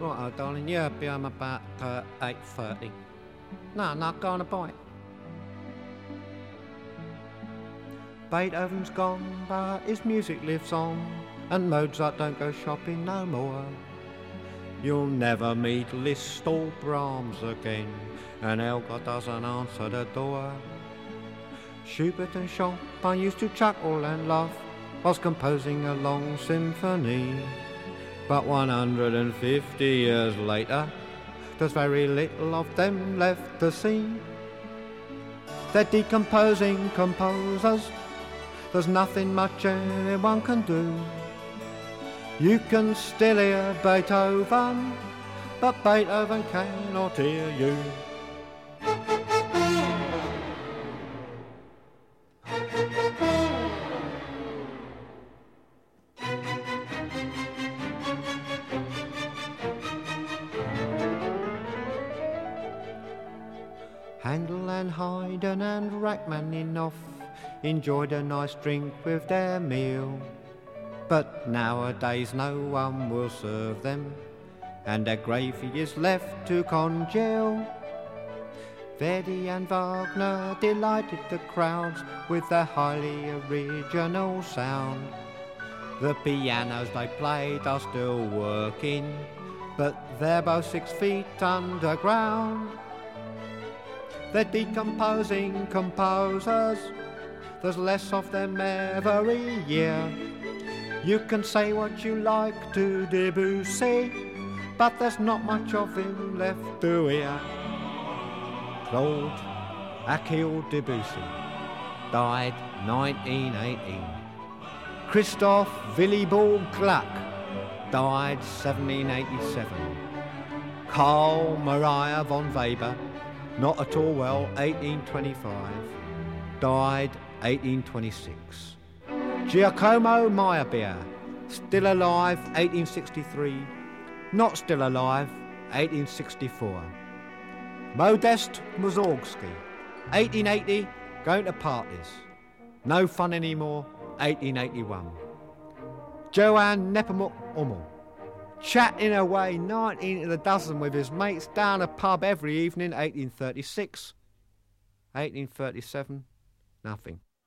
Right, darling, yeah, be home about 8:30. No, go on a bite. Beethoven's gone, but his music lives on, and Mozart don't go shopping no more. You'll never meet Liszt or Brahms again, and Elgar doesn't answer the door. Schubert and Chopin used to chuckle and laugh whilst composing a long symphony. But 150 years later, there's very little of them left to see. They're decomposing composers, there's nothing much anyone can do. You can still hear Beethoven, but Beethoven cannot hear you. Handel and Haydn and Rachmaninoff enjoyed a nice drink with their meal. But nowadays no one will serve them, and their gravy is left to congeal. Verdi and Wagner delighted the crowds with their highly original sound. The pianos they played are still working, but they're both 6 feet underground. They're decomposing composers, there's less of them every year. You can say what you like to Debussy, but there's not much of him left to hear. Claude Achille Debussy died 1918. Christoph Willibald Gluck died 1787. Carl Maria von Weber, not at all well, 1825, died 1826. Giacomo Meyerbeer, still alive, 1863, not still alive, 1864. Modest Mussorgsky, 1880, going to parties, no fun anymore, 1881. Johann Nepomuk Hummel, chatting away 19 to the dozen with his mates down a pub every evening, 1836. 1837, nothing.